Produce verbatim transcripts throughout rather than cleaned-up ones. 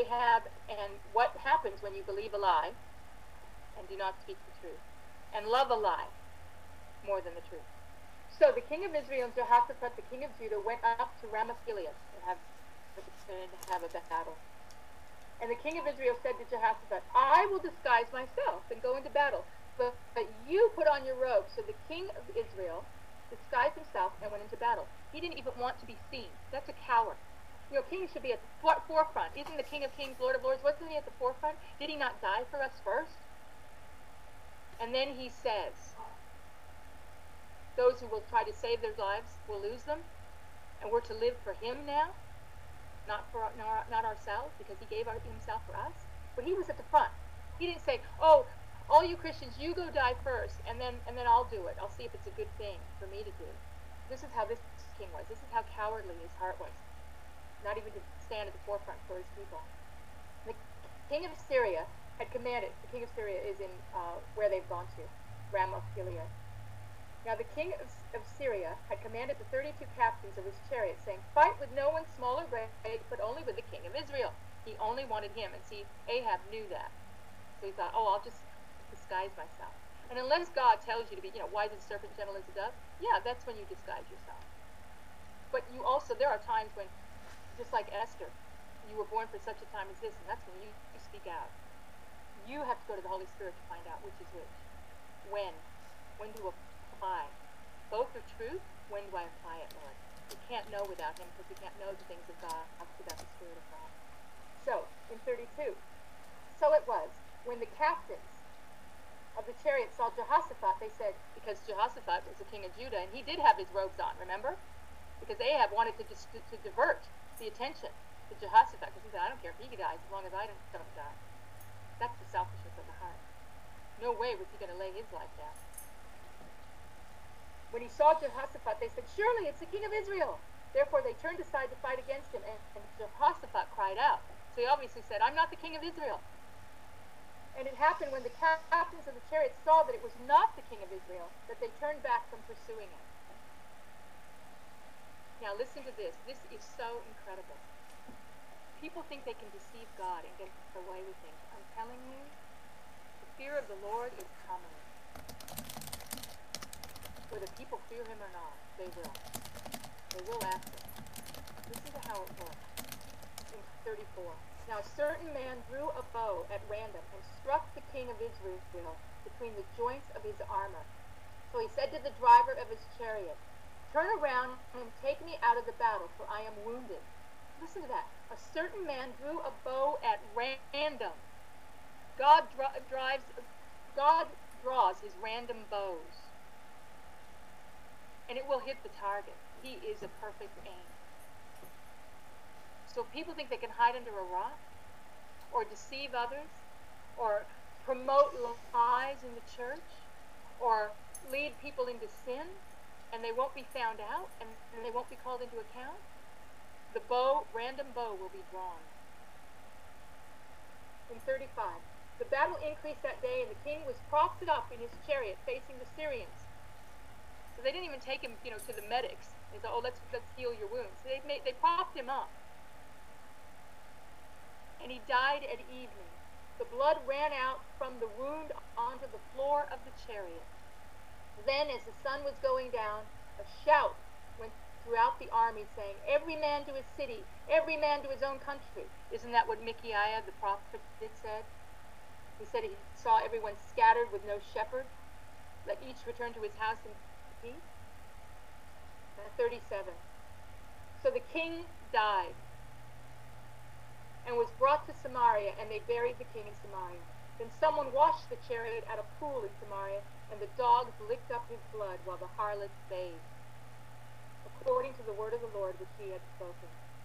Ahab and what happens when you believe a lie and do not speak the truth and love a lie more than the truth. So the king of Israel and Jehoshaphat, the king of Judah, went up to Ramoth Gilead and have, to have a battle. And the king of Israel said to Jehoshaphat, I will disguise myself and go into battle, but, but you put on your robe. So the king of Israel disguised himself and went into battle. He didn't even want to be seen. That's a coward. You know, kings should be at the forefront. Isn't the King of Kings, Lord of Lords, wasn't he at the forefront? Did he not die for us first? And then he says, those who will try to save their lives will lose them, and we're to live for him now, not for not, not ourselves, because he gave our, himself for us. But he was at the front. He didn't say, oh, all you Christians, you go die first, and then and then I'll do it. I'll see if it's a good thing for me to do. This is how this king was. This is how cowardly his heart was. Not even to stand at the forefront for his people. The king of Syria had commanded, the king of Syria is in uh, where they've gone to, Ramoth Gilead. Now the king of, of Syria had commanded the thirty-two captains of his chariots, saying, fight with no one small or great, but only with the king of Israel. He only wanted him, and see, Ahab knew that. So he thought, oh, I'll just disguise myself. And unless God tells you to be, you know, wise as a serpent, gentle as a dove, yeah, that's when you disguise yourself. But you also, there are times when, just like Esther, you were born for such a time as this, and that's when you, you speak out. You have to go to the Holy Spirit to find out which is which. When? When to apply? Both are truth. When do I apply it, Lord? We can't know without him, because we can't know the things of God without the Spirit of God. So, in thirty-two, so it was, when the captains of the chariot saw Jehoshaphat, they said, because Jehoshaphat was the king of Judah, and he did have his robes on, remember? Because Ahab wanted to, just, to, to divert the attention to Jehoshaphat, because he said, I don't care if he dies as long as I don't, don't die. That's the selfishness of the heart. No way was he going to lay his life down. When he saw Jehoshaphat, they said, surely it's the king of Israel. Therefore they turned aside to fight against him, and, and Jehoshaphat cried out. So he obviously said, I'm not the king of Israel. And it happened when the captains of the chariots saw that it was not the king of Israel, that they turned back from pursuing him. Now listen to this. This is so incredible. People think they can deceive God and get away with things. I'm telling you, the fear of the Lord is coming. Whether people fear him or not, they will. They will after. Listen to how it works. In thirty-four. Now a certain man drew a bow at random and struck the king of Israel between the joints of his armor. So he said to the driver of his chariot, turn around and take me out of the battle, for I am wounded. Listen to that. A certain man drew a bow at random. God dri- drives, God draws his random bows, and it will hit the target. He is a perfect aim. So if people think they can hide under a rock, or deceive others, or promote lies in the church, or lead people into sin, and they won't be found out, and, and they won't be called into account, the bow, random bow, will be drawn. In thirty-five, the battle increased that day, and the king was propped up in his chariot facing the Syrians. So they didn't even take him, you know, to the medics. They said, oh, let's let's heal your wounds. So they made, they propped him up. And he died at evening. The blood ran out from the wound onto the floor of the chariot. Then, as the sun was going down, a shout went throughout the army, saying, every man to his city, every man to his own country. Isn't that what Micaiah, the prophet, did said? He said he saw everyone scattered with no shepherd. Let each return to his house in peace. And thirty-seven. So the king died and was brought to Samaria, and they buried the king in Samaria. Then someone washed the chariot at a pool in Samaria, and the dogs licked up his blood while the harlots bathed, according to the word of the Lord which he had spoken.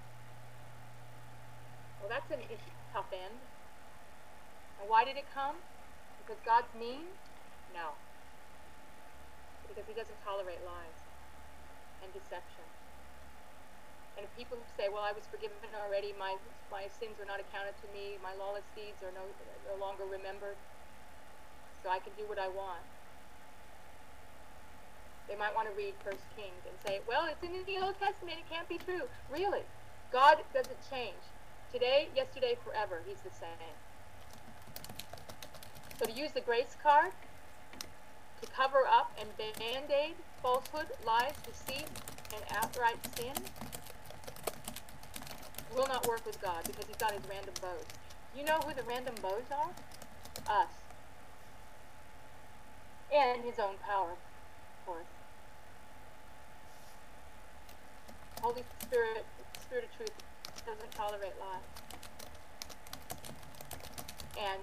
Well, that's an tough end. And why did it come? Because God's mean? No. Because he doesn't tolerate lies and deception. And if people say, well, I was forgiven already, my my sins are not accounted to me, my lawless deeds are no, no longer remembered, so I can do what I want. They might want to read First Kings and say, well, it's in the Old Testament, it can't be true. Really, God doesn't change. today, yesterday, forever, he's the same. So to use the grace card to cover up and band-aid falsehood, lies, deceit, and outright sin will not work with God, because he's got his random bows. You know who the random bows are? Us. And his own power, of course. Holy Spirit, Spirit of truth, doesn't tolerate lies. And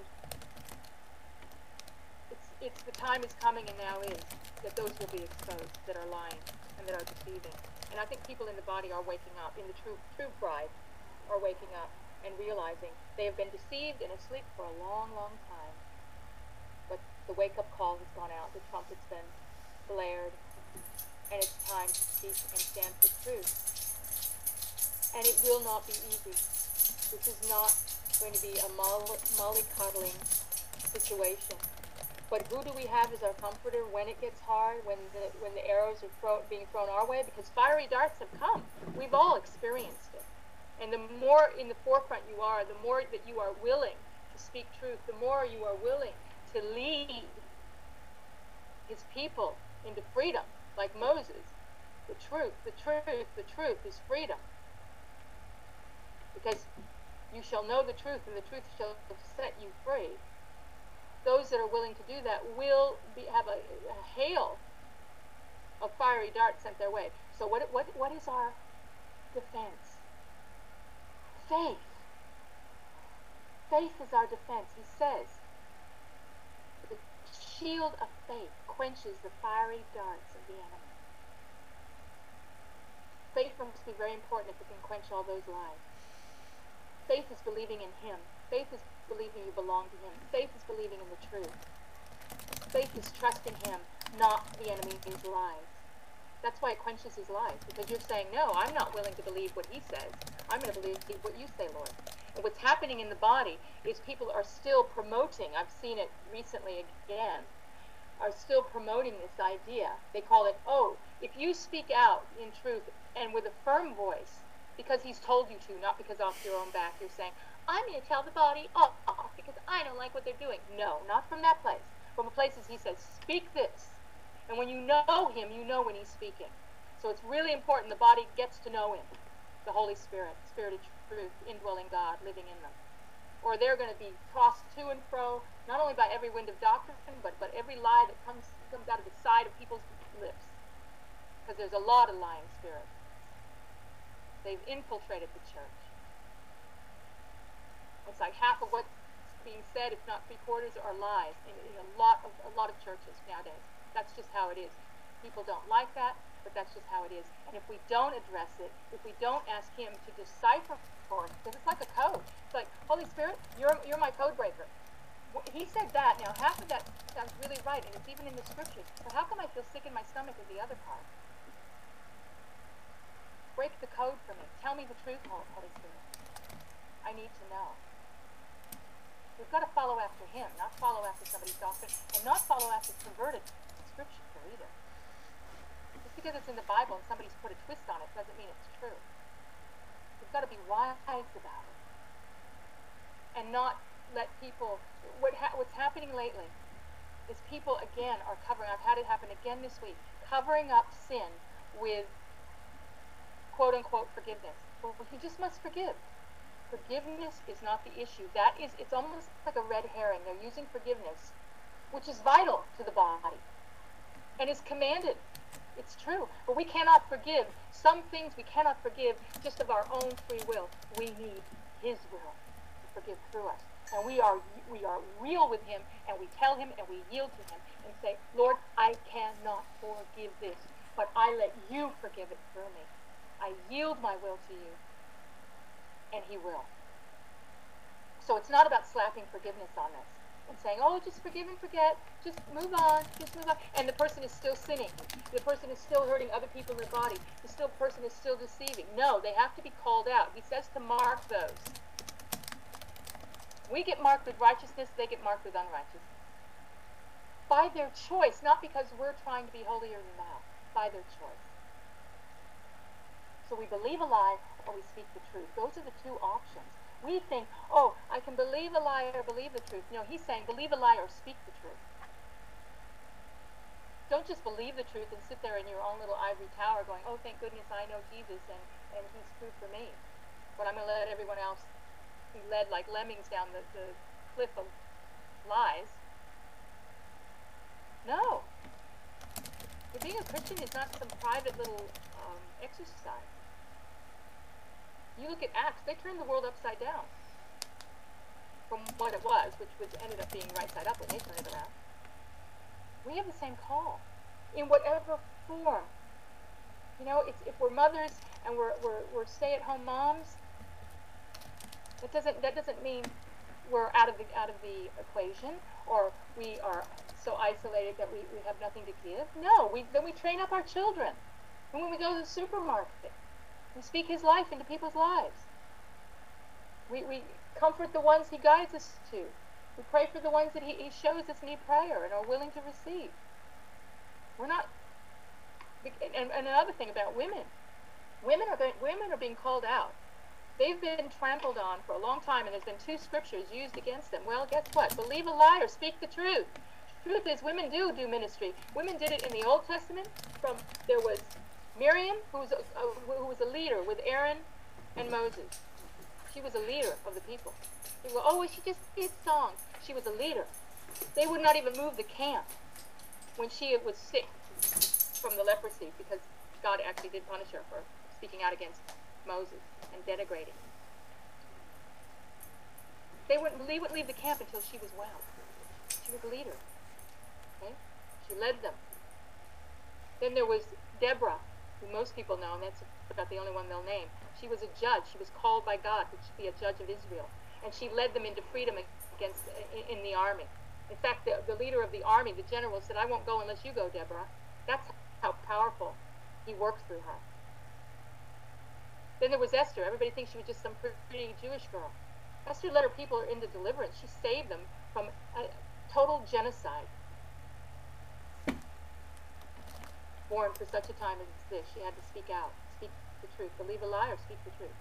it's, it's the time is coming, and now is, that those will be exposed that are lying and that are deceiving. And I think people in the body are waking up, in the true, true bride, are waking up and realizing they have been deceived and asleep for a long, long time. But the wake-up call has gone out, the trumpet's been blared, and it's time to speak and stand for truth. And it will not be easy. This is not going to be a mollycoddling situation. But who do we have as our comforter when it gets hard, when the when the arrows are throw, being thrown our way? Because fiery darts have come. We've all experienced it. And the more in the forefront you are, the more that you are willing to speak truth, the more you are willing to lead his people into freedom, like Moses. The truth, the truth, the truth is freedom. Because you shall know the truth, and the truth shall set you free. Those that are willing to do that will be, have a, a hail of fiery darts sent their way. So what, what, what is our defense? Faith. Faith is our defense. He says, the shield of faith quenches the fiery darts of the enemy. Faith must be very important if it can quench all those lies. Faith is believing in him. Faith is believing you belong to him. Faith is believing in the truth. Faith is trusting him, not the enemy's lies. That's why it quenches his lies, because you're saying, no, I'm not willing to believe what he says. I'm going to believe what you say, Lord. And what's happening in the body is people are still promoting, I've seen it recently again, are still promoting this idea. They call it, oh, if you speak out in truth and with a firm voice, because he's told you to, not because off your own back, you're saying, I'm going to tell the body off because I don't like what they're doing. No, not from that place. From a place as he says, speak this. And when you know him, you know when he's speaking. So it's really important the body gets to know him, the Holy Spirit, Spirit of truth, indwelling God, living in them. Or they're going to be tossed to and fro, not only by every wind of doctrine, but, but every lie that comes, comes out of the side of people's lips. Because there's a lot of lying spirits. They've infiltrated the church. It's like half of what's being said, if not three quarters, are lies in, in a lot of a lot of churches nowadays. That's just how it is. People don't like that, but that's just how it is. And if we don't address it, if we don't ask him to decipher for us, because it's like a code. It's like, Holy Spirit, you're you're my code breaker. He said that. Now, half of that sounds really right, and it's even in the scriptures. But how come I feel sick in my stomach with the other part? Break the code for me. Tell me the truth, Holy Spirit. I need to know. We've got to follow after him, not follow after somebody's doctrine, and not follow after converted scripture either. Just because it's in the Bible and somebody's put a twist on it doesn't mean it's true. We've got to be wise about it. And not let people... What ha what's happening lately is people, again, are covering... I've had it happen again this week. Covering up sin with quote-unquote forgiveness. Well, you just must forgive. Forgiveness is not the issue. That is, it's almost like a red herring. They're using forgiveness, which is vital to the body and is commanded. It's true. But we cannot forgive. Some things we cannot forgive just of our own free will. We need his will to forgive through us. And we are, we are real with him, and we tell him, and we yield to him, and say, Lord, I cannot forgive this, but I let you forgive it through me. I yield my will to you. And he will. So it's not about slapping forgiveness on this and saying, oh, just forgive and forget, just move on, just move on. And the person is still sinning. The person is still hurting other people in their body. The still person is still deceiving. No, they have to be called out. He says to mark those. We get marked with righteousness, they get marked with unrighteousness. By their choice, not because we're trying to be holier than thou, by their choice. So we believe a lie or we speak the truth. Those are the two options. We think, oh, I can believe a lie or believe the truth. No, he's saying believe a lie or speak the truth. Don't just believe the truth and sit there in your own little ivory tower going, oh, thank goodness I know Jesus and, and he's true for me. But I'm going to let everyone else be led like lemmings down the, the cliff of lies. No. Being a Christian is not some private little um, exercise. You look at Acts, they turned the world upside down from what it was, which was ended up being right side up when they turned it around. We have the same call in whatever form. You know, it's, if we're mothers and we're, we're, we're stay-at-home moms, that doesn't that doesn't mean we're out of the out of the equation or we are so isolated that we, we have nothing to give. No, we then we train up our children. And when we go to the supermarket, we speak his life into people's lives. We we comfort the ones he guides us to. We pray for the ones that he, he shows us need prayer and are willing to receive. We're not. And, and another thing about women, women are going, women are being called out. They've been trampled on for a long time, and there's been two scriptures used against them. Well, guess what? Believe a lie or speak the truth. Truth is, women do do ministry. Women did it in the Old Testament. From there was Miriam, who was a, a, who was a leader with Aaron and Moses. She was a leader of the people. They were, oh, well, she just did songs. She was a leader. They would not even move the camp when she was sick from the leprosy because God actually did punish her for speaking out against Moses and denigrating. They wouldn't leave, wouldn't leave the camp until she was well. She was a leader. Okay? She led them. Then there was Deborah, who most people know, and that's about the only one they'll name. She was a judge. She was called by God to be a judge of Israel. And she led them into freedom against in, in the army. In fact, the, the leader of the army, the general, said, I won't go unless you go, Deborah. That's how powerful he worked through her. Then there was Esther. Everybody thinks she was just some pretty Jewish girl. Esther led her people into deliverance. She saved them from a total genocide. Born for such a time as this, she had to speak out, speak the truth, believe a lie or speak the truth.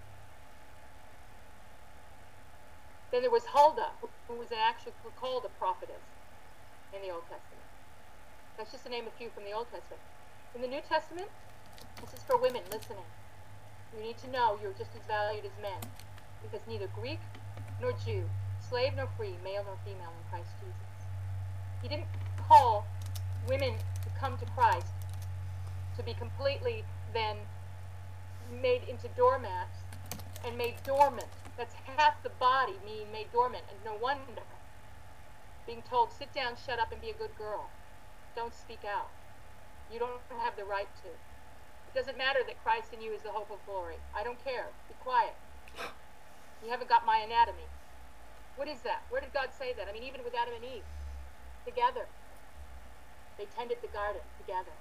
Then there was Huldah, who was actually called a prophetess in the Old Testament. That's just to name a few from the Old Testament. In the New Testament, this is for women listening. You need to know you're just as valued as men, because neither Greek nor Jew, slave nor free, male nor female in Christ Jesus. He didn't call women to come to Christ to be completely then made into doormats and made dormant. That's half the body being made dormant, and no wonder. Being told, sit down, shut up, and be a good girl. Don't speak out. You don't have the right to. It doesn't matter that Christ in you is the hope of glory. I don't care. Be quiet. You haven't got my anatomy. What is that? Where did God say that? I mean, even with Adam and Eve, together. They tended the garden together.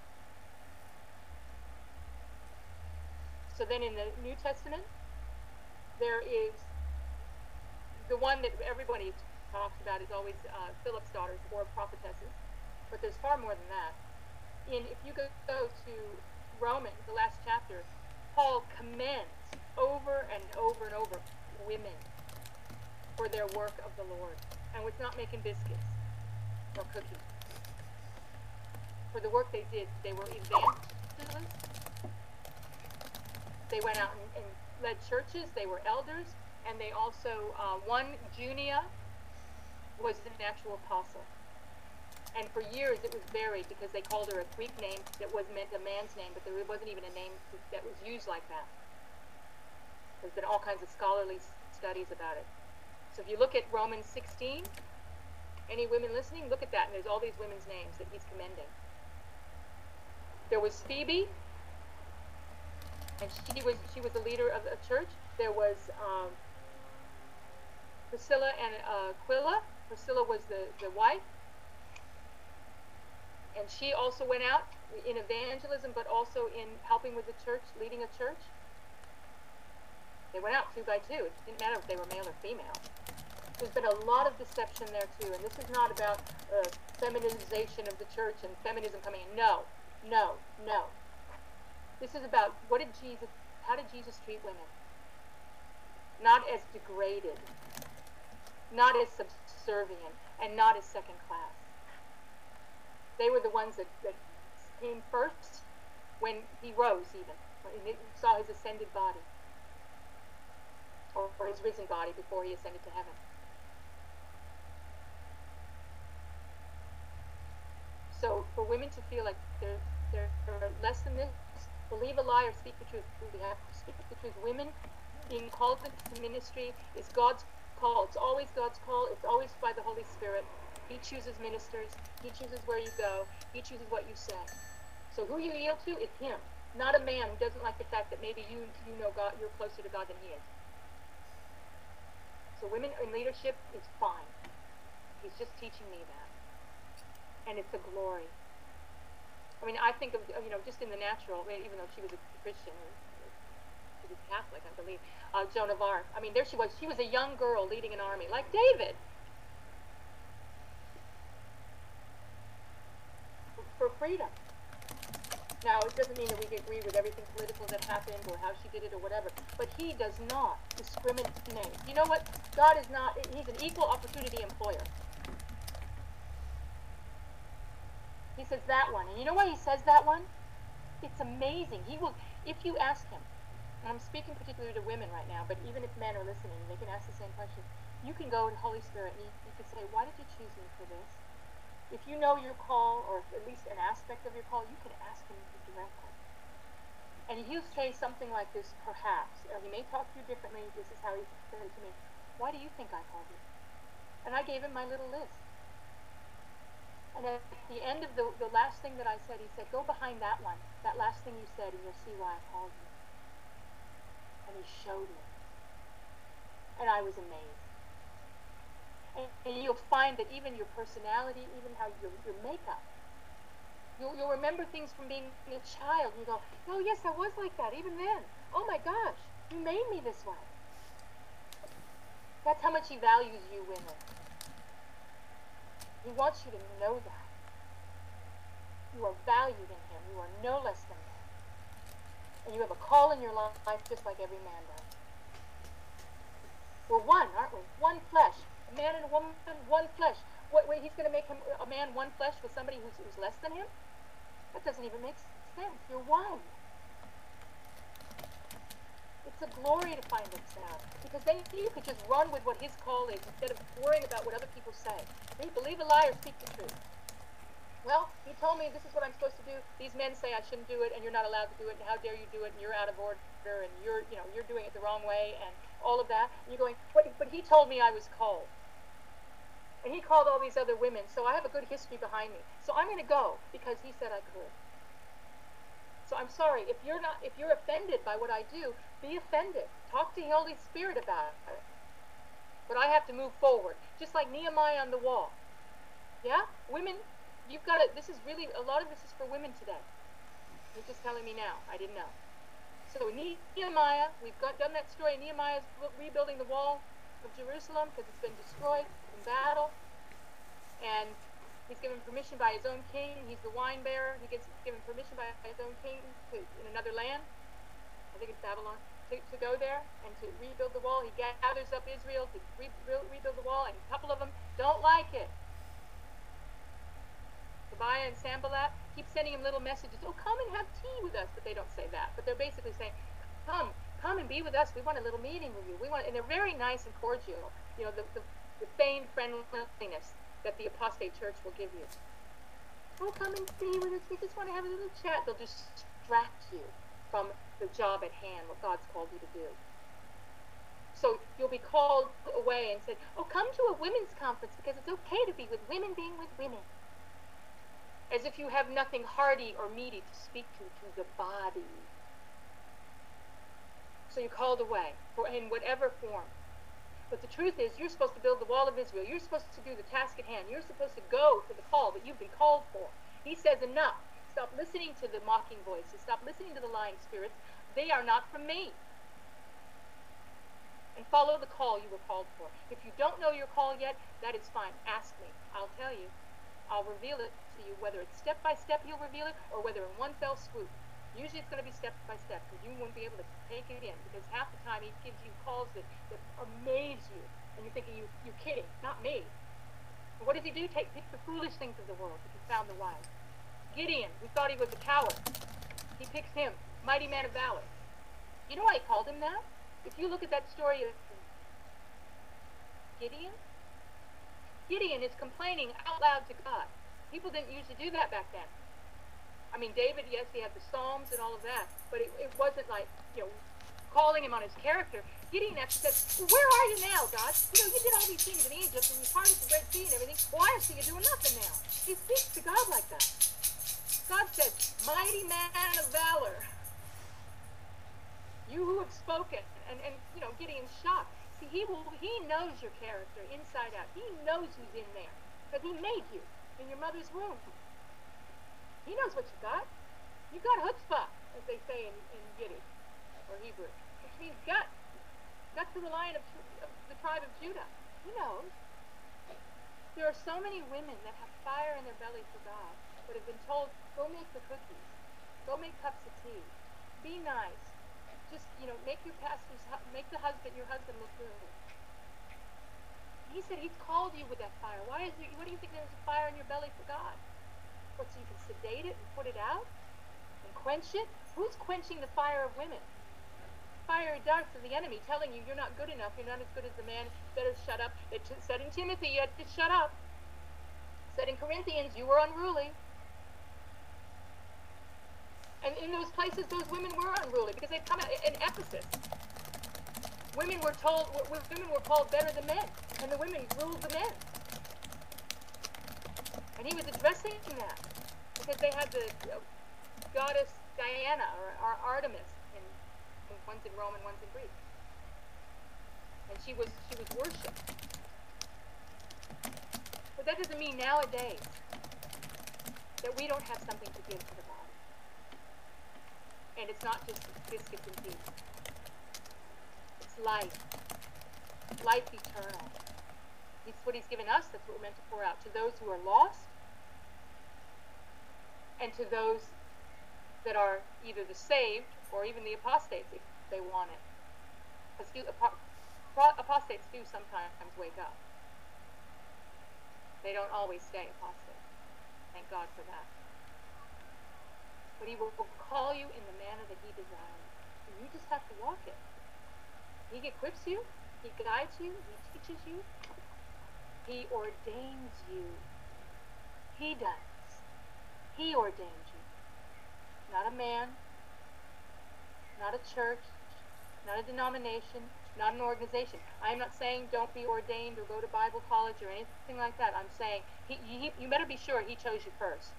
So then in the New Testament, there is the one that everybody talks about is always uh, Philip's daughters or prophetesses. But there's far more than that. In, if you go, go to Romans, the last chapter, Paul commends over and over and over women for their work of the Lord. And was not making biscuits or cookies. For the work they did, they were evangelists. They went out and, and led churches. They were elders. And they also, uh, one, Junia, was an actual apostle. And for years it was buried because they called her a Greek name that was meant a man's name, but there wasn't even a name that was used like that. There's been all kinds of scholarly studies about it. So if you look at Romans sixteen, any women listening, look at that, and there's all these women's names that he's commending. There was Phoebe, and she was she was a leader of a church. There was um, Priscilla and uh, Aquila. Priscilla was the, the wife. And she also went out in evangelism, but also in helping with the church, leading a church. They went out two by two. It didn't matter if they were male or female. There's been a lot of deception there, too. And this is not about uh, feminization of the church and feminism coming in. No, no, no. This is about what did Jesus, how did Jesus treat women? not as degraded, not as subservient, and not as second class. They were the ones that, that came first when he rose, even when he saw his ascended body, or, or his risen body before he ascended to heaven. So for women to feel like they're, they're, they're less than this, believe a lie or speak the truth. We have to speak the truth. Women being called into ministry is God's call. It's always God's call. It's always by the Holy Spirit. He chooses ministers. He chooses where you go. He chooses what you say. So who you yield to is him, not a man who doesn't like the fact that maybe you you know God, you're closer to God than he is. So women in leadership is fine. He's just teaching me that. And it's a glory. I mean, I think of, you know, just in the natural, even though she was a Christian, she was Catholic, I believe, uh, Joan of Arc. I mean, there she was. She was a young girl leading an army, like David. For freedom. Now, it doesn't mean that we agree with everything political that happened or how she did it or whatever, but he does not discriminate. You know what? God is not, he's an equal opportunity employer. He says that one. And you know why he says that one? It's amazing. He will, if you ask him, and I'm speaking particularly to women right now, but even if men are listening, they can ask the same question. You can go to Holy Spirit and you, you can say, why did you choose me for this? If you know your call, or at least an aspect of your call, you can ask him directly. And he'll say something like this, perhaps, or he may talk to you differently. This is how he said it to me. Why do you think I called you? And I gave him my little list. And at the end of the, the last thing that I said, he said, go behind that one, that last thing you said, and you'll see why I called you. And he showed me. And I was amazed. And, and you'll find that even your personality, even how your, your makeup, you'll, you'll remember things from being a child. You go, oh yes, I was like that even then. Oh my gosh, you made me this way. That's how much he values you, women. He wants you to know that. You are valued in him. You are no less than man. And you have a call in your life just like every man does. We're one, aren't we? One flesh. A man and a woman, one flesh. What, wait, he's going to make him a man one flesh with somebody who's, who's less than him? That doesn't even make sense. You're one. It's a glory to find this out. Because then you could just run with what his call is instead of worrying about what other people say. Hey, believe a lie or speak the truth. Well, he told me this is what I'm supposed to do. These men say I shouldn't do it, and you're not allowed to do it, and how dare you do it, and you're out of order, and you're, you know, you're doing it the wrong way, and all of that. And you're going, but, but he told me I was called. And he called all these other women, so I have a good history behind me. So I'm going to go because he said I could. So I'm sorry, if you're not, if you're offended by what I do, be offended. Talk to the Holy Spirit about it. But I have to move forward, just like Nehemiah on the wall. Yeah? Women, you've got to, this is really, a lot of this is for women today. You're just telling me now. I didn't know. So Nehemiah, we've got, done that story. Nehemiah's rebuilding the wall of Jerusalem because it's been destroyed in battle. And he's given permission by his own king. He's the wine bearer. He gets given permission by his own king to, in another land. I think it's Babylon. To, to go there and to rebuild the wall. He gathers up Israel to re, re, rebuild the wall, and a couple of them don't like it. Tobiah and Sanballat keep sending him little messages. Oh, come and have tea with us. But they don't say that. But they're basically saying, come, come and be with us. We want a little meeting with you. We want, and they're very nice and cordial. You know, the, the, the feigned friendliness that the apostate church will give you. Oh, come and be with us. We just want to have a little chat. They'll distract you from the job at hand, what God's called you to do. So you'll be called away and said, oh, come to a women's conference because it's okay to be with women being with women. As if you have nothing hearty or meaty to speak to, to the body. So you're called away for, in whatever form. But the truth is, you're supposed to build the wall of Israel. You're supposed to do the task at hand. You're supposed to go to the call that you've been called for. He says, enough. Stop listening to the mocking voices. Stop listening to the lying spirits. They are not from me. And follow the call you were called for. If you don't know your call yet, that is fine. Ask me. I'll tell you. I'll reveal it to you, whether it's step by step he'll reveal it, or whether in one fell swoop. Usually it's going to be step by step because you won't be able to take it in because half the time he gives you calls that, that amaze you and you're thinking, you, you're kidding, not me. And what does he do? Take, take the foolish things of the world to confound the wise. Gideon, who thought he was a coward, he picks him, mighty man of valor. You know why he called him that? If you look at that story of Gideon, Gideon is complaining out loud to God. People didn't usually do that back then. I mean, David, yes, he had the Psalms and all of that, but it, it wasn't like, you know, calling him on his character. Gideon actually said, well, where are you now, God? You know, you did all these things in Egypt, and you parted the Red Sea and everything. Why well, I see you doing nothing now? He speaks to God like that. God said, mighty man of valor, you who have spoken. And, and you know, Gideon's shocked. See, he, will, he knows your character inside out. He knows who's in there, because he made you in your mother's womb. He knows what you got. You got chutzpah, as they say in, in Yiddish or Hebrew, which means gut. Gut to the lion of, of the tribe of Judah. He knows. There are so many women that have fire in their belly for God, but have been told, go make the cookies, go make cups of tea, be nice, just you know, make your pastor's, make the husband, your husband look good. He said He's called you with that fire. Why is there? What do you think there's a fire in your belly for God? What, so you can sedate it and put it out and quench it? Who's quenching the fire of women? Fiery darts of the enemy telling you you're not good enough, you're not as good as the man, better shut up. It said in Timothy, you had to shut up. It said in Corinthians, you were unruly. And in those places, those women were unruly because they come out in Ephesus. Women were told, women were called better than men, and the women ruled the men. And he was addressing that because they had the you know, goddess Diana or, or Artemis, in, in one's in Rome and one's in Greek, and she was she was worshipped. But that doesn't mean nowadays that we don't have something to give to the body, and it's not just biscuits and tea. It's life, life eternal. It's what He's given us. That's what we're meant to pour out to those who are lost. And to those that are either the saved or even the apostates if they want it. Because apostates do sometimes wake up. They don't always stay apostate. Thank God for that. But He will call you in the manner that He desires. And you just have to walk it. He equips you. He guides you. He teaches you. He ordains you. He does. He ordained you. Not a man, not a church, not a denomination, not an organization. I'm not saying don't be ordained or go to Bible college or anything like that. I'm saying he, he, you better be sure He chose you first.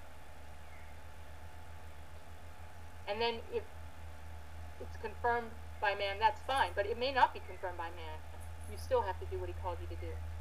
And then if it's confirmed by man, that's fine. But it may not be confirmed by man. You still have to do what He called you to do.